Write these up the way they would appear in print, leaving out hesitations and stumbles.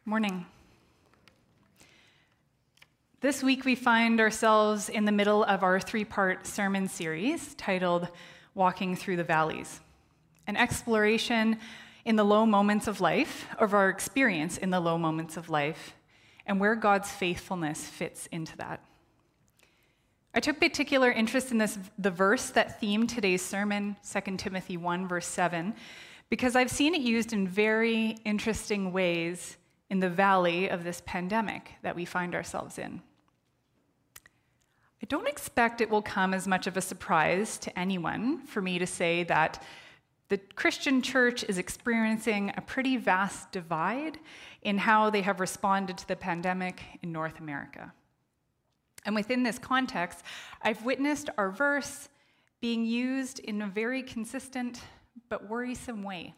Morning. This week we find ourselves in the middle of our three-part sermon series titled Walking Through the Valleys, an exploration in the low moments of life, of our experience in the low moments of life, and where God's faithfulness fits into that. I took particular interest in the verse that themed today's sermon, 2 Timothy 1, verse 7, because I've seen it used in very interesting ways in the valley of this pandemic that we find ourselves in. I don't expect it will come as much of a surprise to anyone for me to say that the Christian church is experiencing a pretty vast divide in how they have responded to the pandemic in North America. And within this context, I've witnessed our verse being used in a very consistent but worrisome way.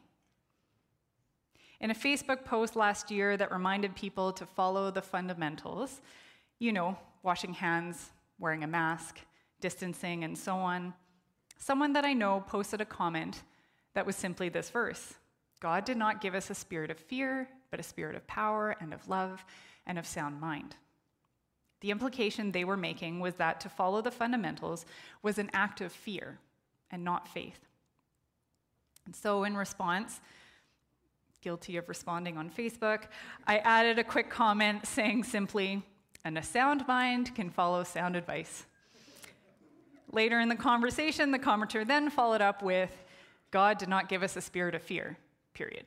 In a Facebook post last year that reminded people to follow the fundamentals, washing hands, wearing a mask, distancing, and so on, someone that I know posted a comment that was simply this verse: God did not give us a spirit of fear, but a spirit of power and of love and of sound mind. The implication they were making was that to follow the fundamentals was an act of fear and not faith. And so in response, guilty of responding on Facebook, I added a quick comment saying simply, "And a sound mind can follow sound advice." Later in the conversation, the commenter then followed up with, "God did not give us a spirit of fear, period."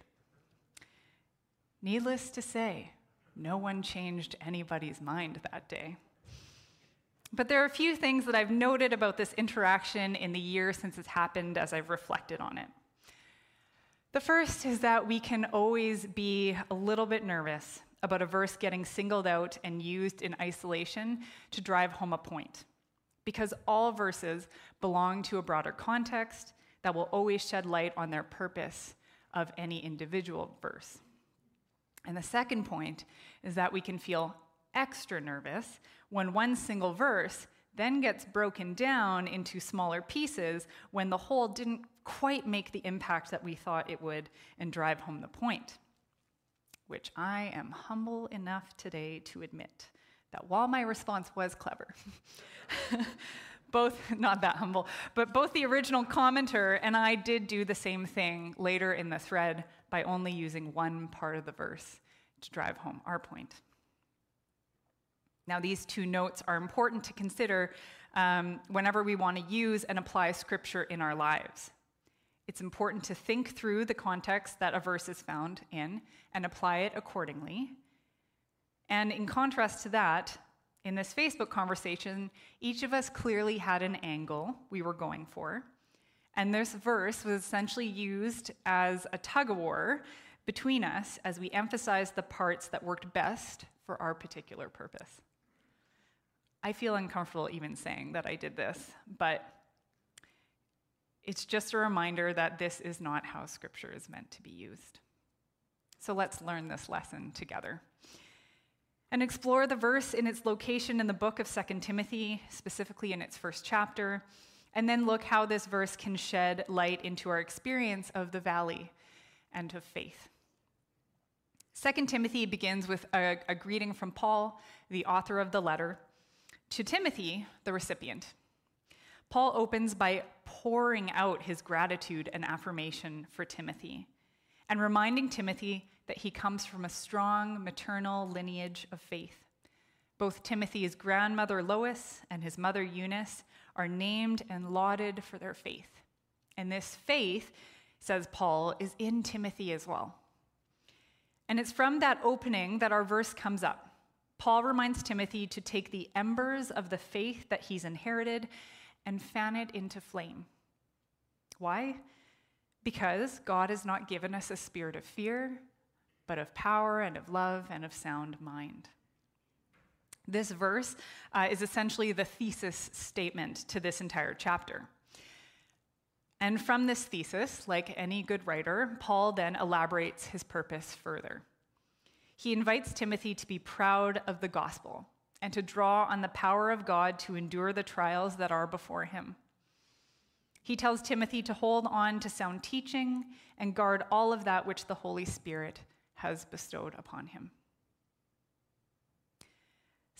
Needless to say, no one changed anybody's mind that day. But there are a few things that I've noted about this interaction in the year since it's happened as I've reflected on it. The first is that we can always be a little bit nervous about a verse getting singled out and used in isolation to drive home a point, because all verses belong to a broader context that will always shed light on their purpose of any individual verse. And the second point is that we can feel extra nervous when one single verse then gets broken down into smaller pieces when the whole didn't quite make the impact that we thought it would and drive home the point. Which I am humble enough today to admit that while my response was clever, not that humble, but both the original commenter and I did do the same thing later in the thread by only using one part of the verse to drive home our point. Now, these two notes are important to consider whenever we want to use and apply Scripture in our lives. It's important to think through the context that a verse is found in and apply it accordingly. And in contrast to that, in this Facebook conversation, each of us clearly had an angle we were going for. And this verse was essentially used as a tug-of-war between us as we emphasized the parts that worked best for our particular purpose. I feel uncomfortable even saying that I did this, but it's just a reminder that this is not how Scripture is meant to be used. So let's learn this lesson together and explore the verse in its location in the book of 2 Timothy, specifically in its first chapter, and then look how this verse can shed light into our experience of the valley and of faith. 2 Timothy begins with a greeting from Paul, the author of the letter, to Timothy, the recipient. Paul opens by pouring out his gratitude and affirmation for Timothy and reminding Timothy that he comes from a strong maternal lineage of faith. Both Timothy's grandmother Lois and his mother Eunice are named and lauded for their faith. And this faith, says Paul, is in Timothy as well. And it's from that opening that our verse comes up. Paul reminds Timothy to take the embers of the faith that he's inherited and fan it into flame. Why? Because God has not given us a spirit of fear, but of power and of love and of sound mind. This verse is essentially the thesis statement to this entire chapter. And from this thesis, like any good writer, Paul then elaborates his purpose further. He invites Timothy to be proud of the gospel and to draw on the power of God to endure the trials that are before him. He tells Timothy to hold on to sound teaching and guard all of that which the Holy Spirit has bestowed upon him.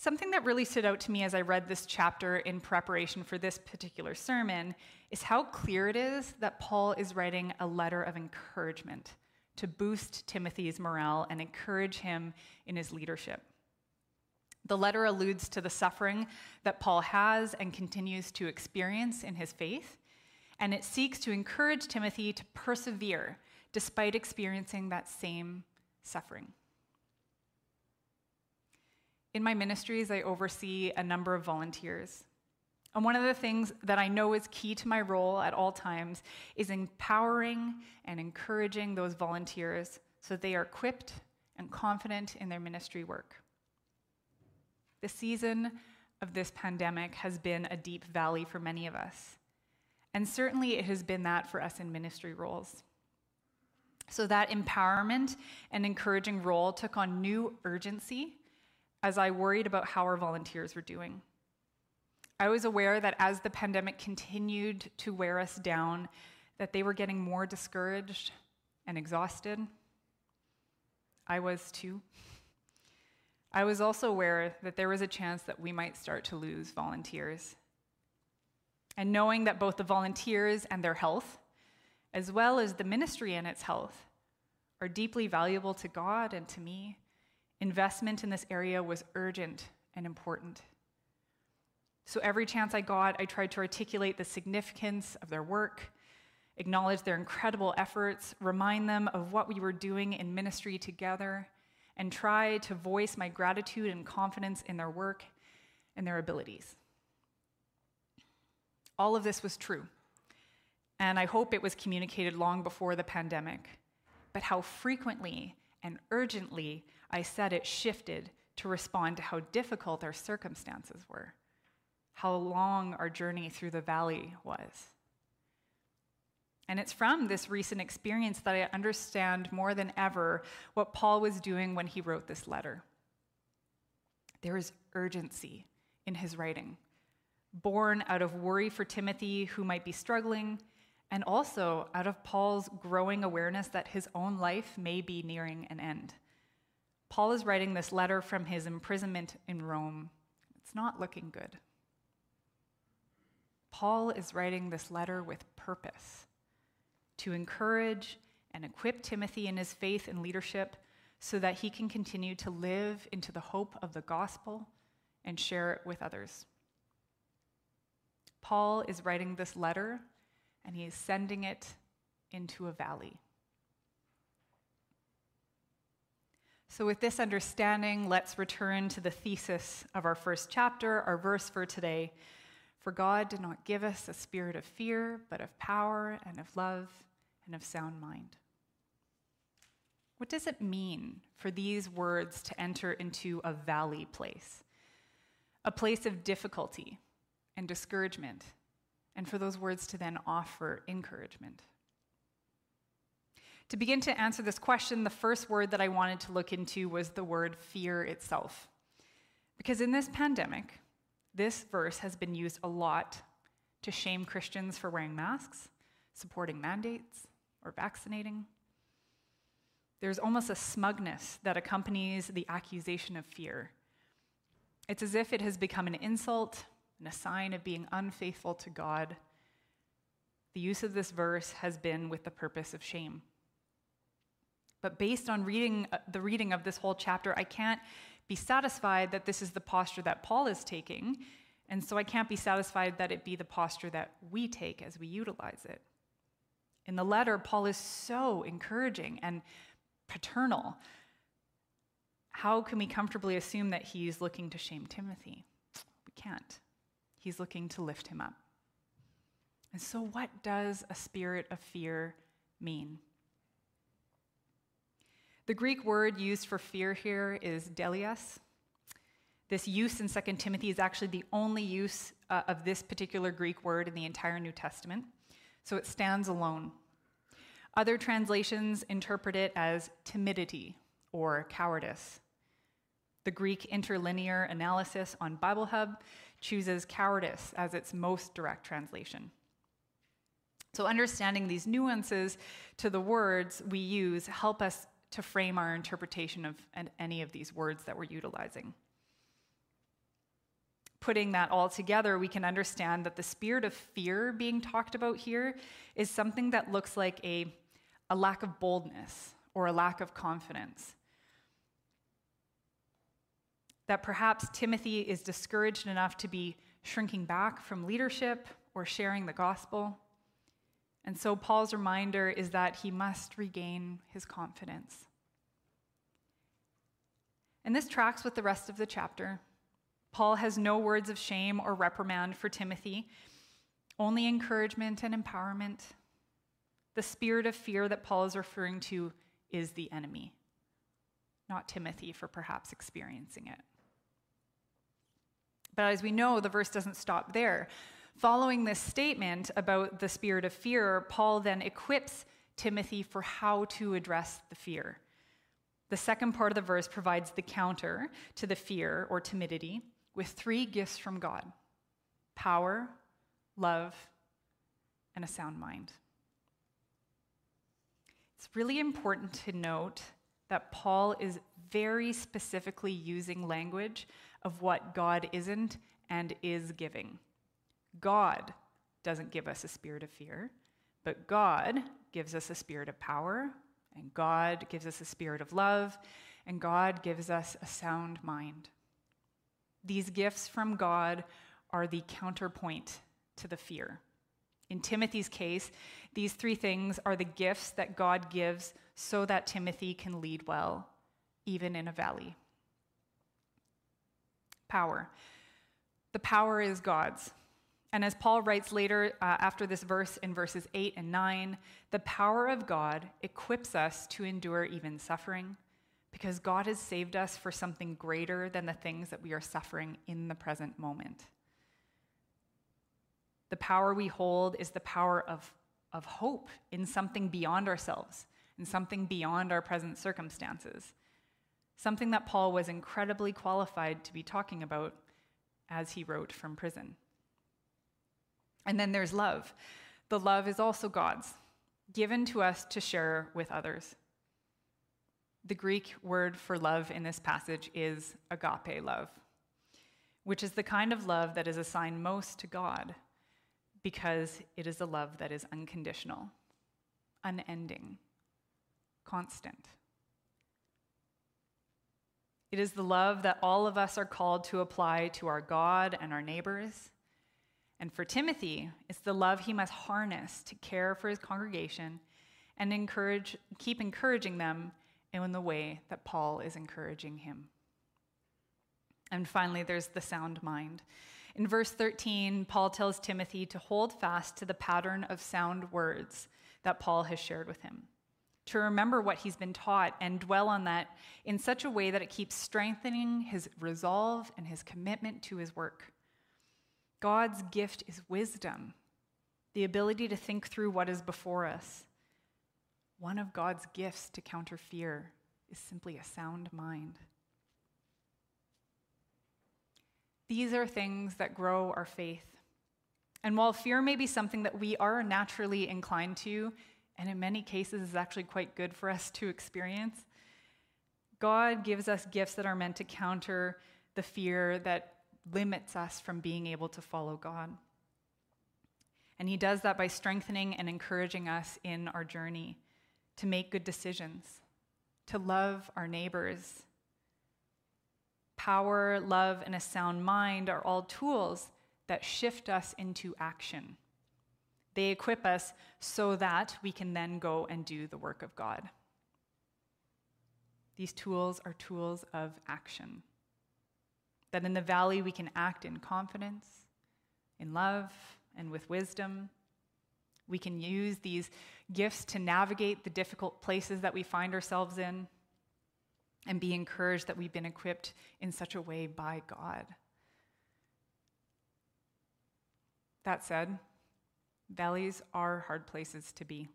Something that really stood out to me as I read this chapter in preparation for this particular sermon is how clear it is that Paul is writing a letter of encouragement to boost Timothy's morale and encourage him in his leadership. The letter alludes to the suffering that Paul has and continues to experience in his faith, and it seeks to encourage Timothy to persevere despite experiencing that same suffering. In my ministries, I oversee a number of volunteers. And one of the things that I know is key to my role at all times is empowering and encouraging those volunteers so that they are equipped and confident in their ministry work. The season of this pandemic has been a deep valley for many of us. And certainly it has been that for us in ministry roles. So that empowerment and encouraging role took on new urgency as I worried about how our volunteers were doing. I was aware that as the pandemic continued to wear us down, that they were getting more discouraged and exhausted. I was too. I was also aware that there was a chance that we might start to lose volunteers. And knowing that both the volunteers and their health, as well as the ministry and its health, are deeply valuable to God and to me, investment in this area was urgent and important. So every chance I got, I tried to articulate the significance of their work, acknowledge their incredible efforts, remind them of what we were doing in ministry together, and try to voice my gratitude and confidence in their work and their abilities. All of this was true, and I hope it was communicated long before the pandemic, but how frequently and urgently I said it shifted to respond to how difficult our circumstances were, how long our journey through the valley was. And it's from this recent experience that I understand more than ever what Paul was doing when he wrote this letter. There is urgency in his writing, born out of worry for Timothy, who might be struggling, and also out of Paul's growing awareness that his own life may be nearing an end. Paul is writing this letter from his imprisonment in Rome. It's not looking good. Paul is writing this letter with purpose, to encourage and equip Timothy in his faith and leadership so that he can continue to live into the hope of the gospel and share it with others. Paul is writing this letter, and he is sending it into a valley. So with this understanding, let's return to the thesis of our first chapter, our verse for today. For God did not give us a spirit of fear, but of power and of love and of sound mind. What does it mean for these words to enter into a valley place? A place of difficulty and discouragement, and for those words to then offer encouragement. To begin to answer this question, the first word that I wanted to look into was the word fear itself. Because in this pandemic, this verse has been used a lot to shame Christians for wearing masks, supporting mandates, or vaccinating. There's almost a smugness that accompanies the accusation of fear. It's as if it has become an insult and a sign of being unfaithful to God. The use of this verse has been with the purpose of shame. But based on the reading of this whole chapter, I can't be satisfied that this is the posture that Paul is taking, and so I can't be satisfied that it be the posture that we take as we utilize it. In the letter, Paul is so encouraging and paternal. How can we comfortably assume that he's looking to shame Timothy? We can't. He's looking to lift him up. And so what does a spirit of fear mean? The Greek word used for fear here is delias. This use in 2 Timothy is actually the only use of this particular Greek word in the entire New Testament, so it stands alone. Other translations interpret it as timidity or cowardice. The Greek interlinear analysis on Bible Hub chooses cowardice as its most direct translation. So understanding these nuances to the words we use help us to frame our interpretation of any of these words that we're utilizing. putting that all together, we can understand that the spirit of fear being talked about here is something that looks like a lack of boldness or a lack of confidence. That perhaps Timothy is discouraged enough to be shrinking back from leadership or sharing the gospel. And so Paul's reminder is that he must regain his confidence. And this tracks with the rest of the chapter. Paul has no words of shame or reprimand for Timothy, only encouragement and empowerment. The spirit of fear that Paul is referring to is the enemy, not Timothy for perhaps experiencing it. But as we know, the verse doesn't stop there. Following this statement about the spirit of fear, Paul then equips Timothy for how to address the fear. The second part of the verse provides the counter to the fear or timidity with 3 gifts from God: power, love, and a sound mind. It's really important to note that Paul is very specifically using language of what God isn't and is giving. God doesn't give us a spirit of fear, but God gives us a spirit of power, and God gives us a spirit of love, and God gives us a sound mind. These gifts from God are the counterpoint to the fear. In Timothy's case, these 3 things are the gifts that God gives so that Timothy can lead well, even in a valley. Power. The power is God's. And as Paul writes later after this verse in verses 8 and 9, the power of God equips us to endure even suffering because God has saved us for something greater than the things that we are suffering in the present moment. The power we hold is the power of hope in something beyond ourselves, in something beyond our present circumstances, something that Paul was incredibly qualified to be talking about as he wrote from prison. And then there's love. The love is also God's, given to us to share with others. The Greek word for love in this passage is agape love, which is the kind of love that is assigned most to God because it is a love that is unconditional, unending, constant. It is the love that all of us are called to apply to our God and our neighbors. And for Timothy, it's the love he must harness to care for his congregation and keep encouraging them in the way that Paul is encouraging him. And finally, there's the sound mind. In verse 13, Paul tells Timothy to hold fast to the pattern of sound words that Paul has shared with him, to remember what he's been taught and dwell on that in such a way that it keeps strengthening his resolve and his commitment to his work. God's gift is wisdom, the ability to think through what is before us. One of God's gifts to counter fear is simply a sound mind. These are things that grow our faith. And while fear may be something that we are naturally inclined to, and in many cases is actually quite good for us to experience, God gives us gifts that are meant to counter the fear that limits us from being able to follow God. And he does that by strengthening and encouraging us in our journey to make good decisions, to love our neighbors. Power, love, and a sound mind are all tools that shift us into action. They equip us so that we can then go and do the work of God. These tools are tools of action. That in the valley we can act in confidence, in love, and with wisdom. We can use these gifts to navigate the difficult places that we find ourselves in and be encouraged that we've been equipped in such a way by God. That said, valleys are hard places to be.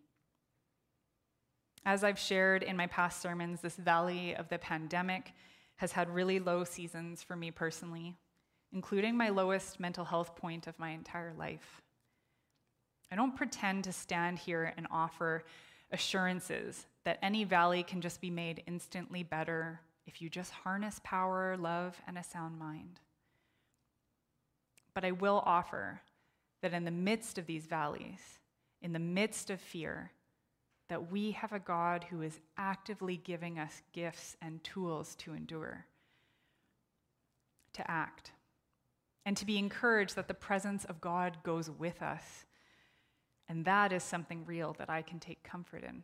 As I've shared in my past sermons, this valley of the pandemic has had really low seasons for me personally, including my lowest mental health point of my entire life. I don't pretend to stand here and offer assurances that any valley can just be made instantly better if you just harness power, love, and a sound mind. But I will offer that in the midst of these valleys, in the midst of fear, that we have a God who is actively giving us gifts and tools to endure, to act, and to be encouraged that the presence of God goes with us. And that is something real that I can take comfort in.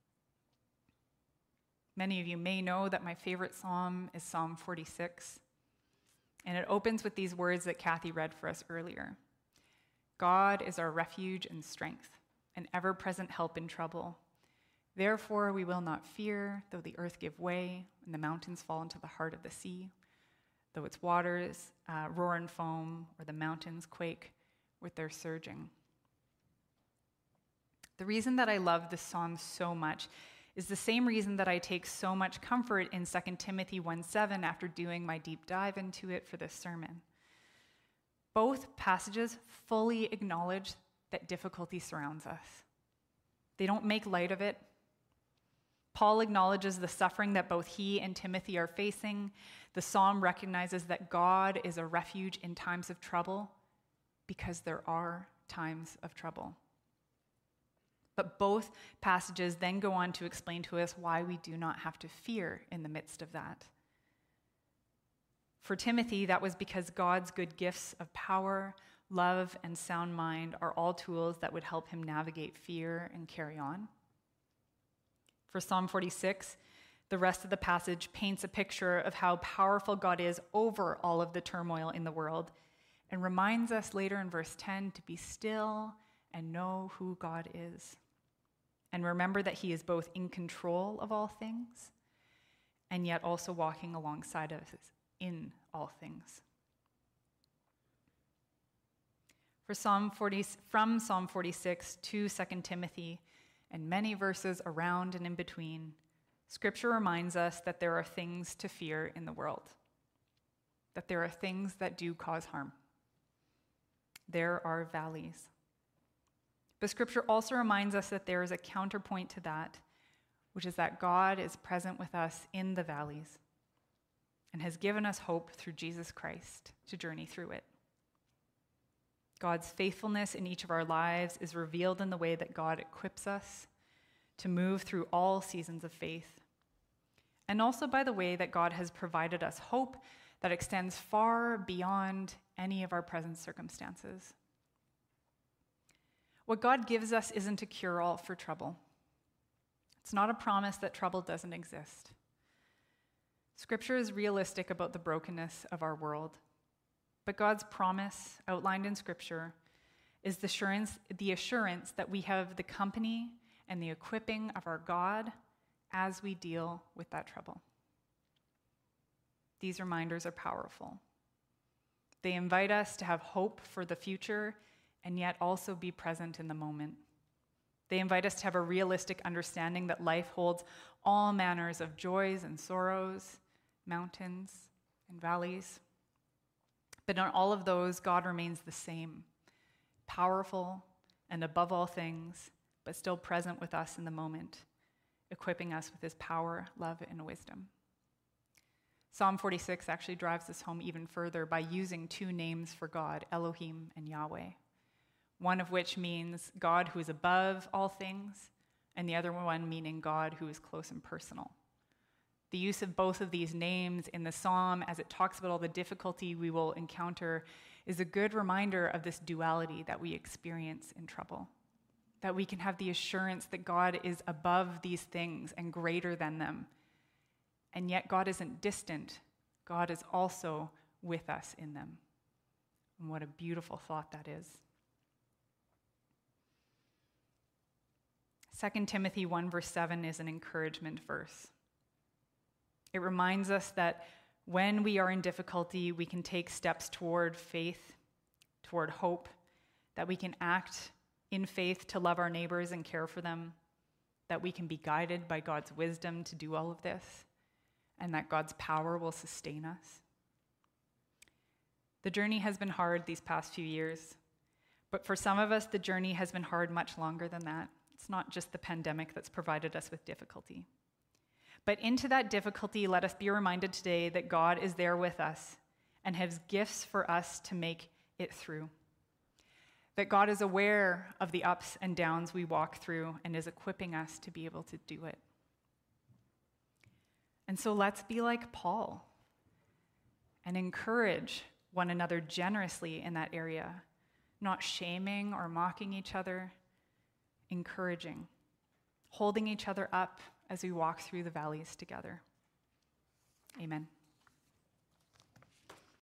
Many of you may know that my favorite psalm is Psalm 46, and it opens with these words that Kathy read for us earlier. God is our refuge and strength, an ever-present help in trouble. Therefore we will not fear, though the earth give way and the mountains fall into the heart of the sea, though its waters roar and foam, or the mountains quake with their surging. The reason that I love this psalm so much is the same reason that I take so much comfort in 2 Timothy 1:7 after doing my deep dive into it for this sermon. Both passages fully acknowledge that difficulty surrounds us. They don't make light of it. Paul acknowledges the suffering that both he and Timothy are facing. The psalm recognizes that God is a refuge in times of trouble because there are times of trouble. But both passages then go on to explain to us why we do not have to fear in the midst of that. For Timothy, that was because God's good gifts of power, love, and sound mind are all tools that would help him navigate fear and carry on. For Psalm 46, the rest of the passage paints a picture of how powerful God is over all of the turmoil in the world and reminds us later in verse 10 to be still and know who God is. And remember that he is both in control of all things and yet also walking alongside us in all things. From Psalm 46 to 2 Timothy, and many verses around and in between, Scripture reminds us that there are things to fear in the world, that there are things that do cause harm. There are valleys. But Scripture also reminds us that there is a counterpoint to that, which is that God is present with us in the valleys and has given us hope through Jesus Christ to journey through it. God's faithfulness in each of our lives is revealed in the way that God equips us to move through all seasons of faith, and also by the way that God has provided us hope that extends far beyond any of our present circumstances. What God gives us isn't a cure-all for trouble. It's not a promise that trouble doesn't exist. Scripture is realistic about the brokenness of our world. But God's promise, outlined in Scripture, is the assurance that we have the company and the equipping of our God as we deal with that trouble. These reminders are powerful. They invite us to have hope for the future and yet also be present in the moment. They invite us to have a realistic understanding that life holds all manners of joys and sorrows, mountains and valleys. But in all of those, God remains the same, powerful and above all things, but still present with us in the moment, equipping us with his power, love, and wisdom. Psalm 46 actually drives this home even further by using two names for God, Elohim and Yahweh, one of which means God who is above all things, and the other one meaning God who is close and personal. The use of both of these names in the psalm as it talks about all the difficulty we will encounter is a good reminder of this duality that we experience in trouble, that we can have the assurance that God is above these things and greater than them. And yet God isn't distant. God is also with us in them. And what a beautiful thought that is. 2 Timothy 1 verse 7 is an encouragement verse. It reminds us that when we are in difficulty, we can take steps toward faith, toward hope, that we can act in faith to love our neighbors and care for them, that we can be guided by God's wisdom to do all of this, and that God's power will sustain us. The journey has been hard these past few years, but for some of us, the journey has been hard much longer than that. It's not just the pandemic that's provided us with difficulty. But into that difficulty, let us be reminded today that God is there with us and has gifts for us to make it through. That God is aware of the ups and downs we walk through and is equipping us to be able to do it. And so let's be like Paul and encourage one another generously in that area, not shaming or mocking each other, encouraging, holding each other up as we walk through the valleys together. Amen.